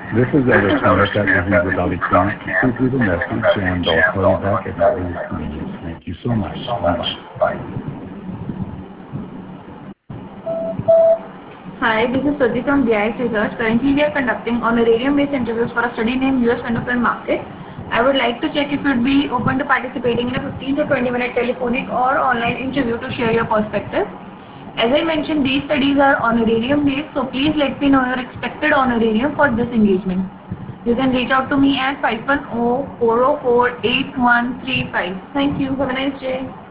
This is Ellis Smith at Wahiba Valley Clinic. Please leave a message and I'll call you back at my earliest convenience. Thank you so much. Bye. Hi, this is Swati from BIS Research. Currently, we are conducting honorarium-based interviews for a study named US Endocrine Market. I would like to check if you'd be open to participating in a 15 to 20-minute telephonic or online interview to share your perspective. As I mentioned, these studies are honorarium-based, so please let me know your expected honorarium for this engagement. You can reach out to me at 510-404-8135. Thank you. Have a nice day.